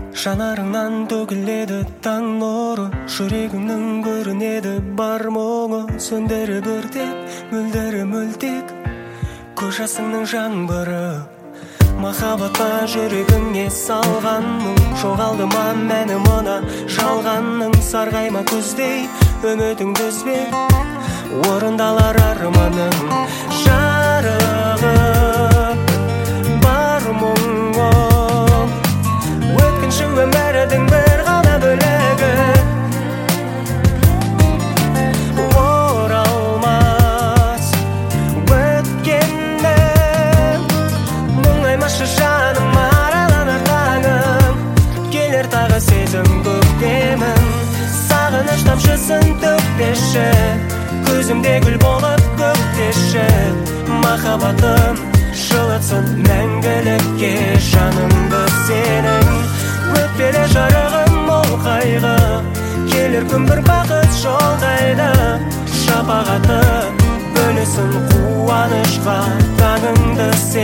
Жанарыңнан төгіледі таң нұры, жүрегіңнің көрінеді бар мұңы. Сөндіріп өртеп, мөлдірі мөлтек, көз жасыңның жаңбыры. Махаббатқа жүрегіңе салған мұң, жоғалды ма мәні мына жалғанның. Сарғайма көздей үмітіңді үзбе, орындалар арманың. Жарығып бар мұңың, өткінші өмірдің бір ғана бөлігі. Оралмас өткеннің, мұңаймашы жаным араланар таңым. Келер тағы сезім көктемін, сағыныш тамшысын төкпеші, көзімде гүл болып көктеші. Махаббатым жылытсын мәңгілікке жанымды сенің. Өтпелі жарығым ол қайғы, келер күн бір бақыт жолдайды. Шапағаты бөлісін қуанышқа таңыңды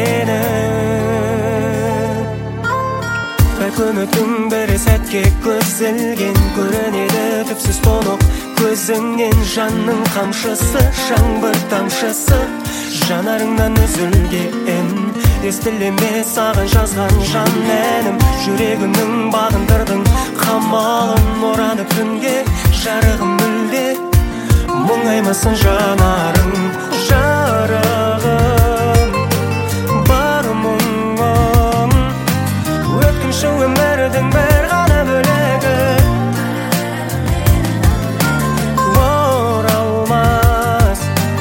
сенің. Үміттің бірі сәтке көзілген, көрінеді түпсіз тұнық көзіңнен. жанның қамшысы, жаңбыр тамшысы, жанарыңнан үзілген. Естіле ме саған жазған жан әнім, жүрегімнің бағындырдың қамалын. Оранып күнге жарығым мүлде, мұңаймасын жанарың. Жарығым бар мұңым, өткінші өмірдің бір ғана бөлігі. Оралмас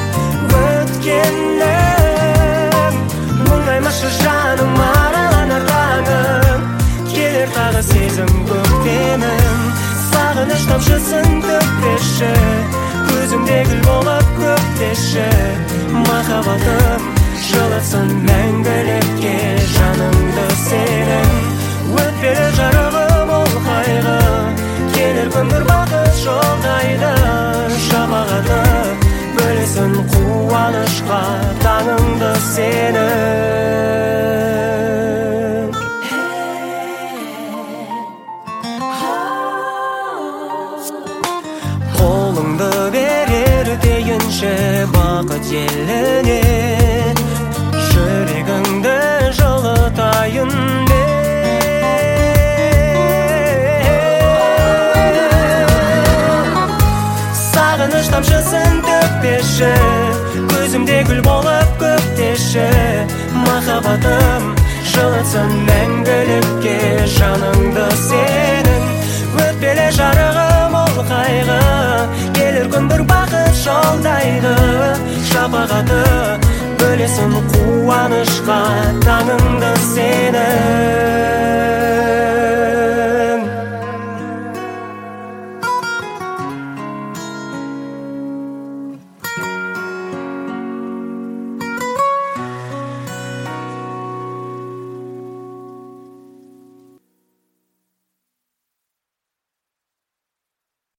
өткеннің, мұңаймашы жаным араланар таңым. Келер тағы сезім көктемім, сағыныш тамшысын төкпеші, көзімде гүл болып көктеші. Махаббатым жылытсын мәңгілікке жанымды сенің. Өтпелі жарығым ол қайғы, келер күн бір бақыт жолдайды. Шапағаты бөлесін қуанышқа таңыңды сенің. Қолыңды берер дейінші бақыт еліне, жүрегіңді жылытайын сағыныш тамшысын төкпеші, көзімде гүл болып көктеші. Махаббатым жылытсын мәңгілікке жаныңды сенің. Өтпелі жарығым ол қайғы, келер күн бір бақыт жолдайды. Шапағаты бөлесін қуанышқа таңыңды сенің.